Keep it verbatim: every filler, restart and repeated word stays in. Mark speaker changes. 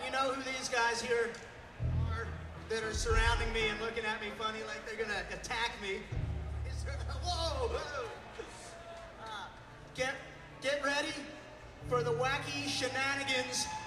Speaker 1: you know who these guys here are that are surrounding me and looking at me funny like they're gonna attack me? Whoa, whoa. Uh, get, get ready for the wacky shenanigans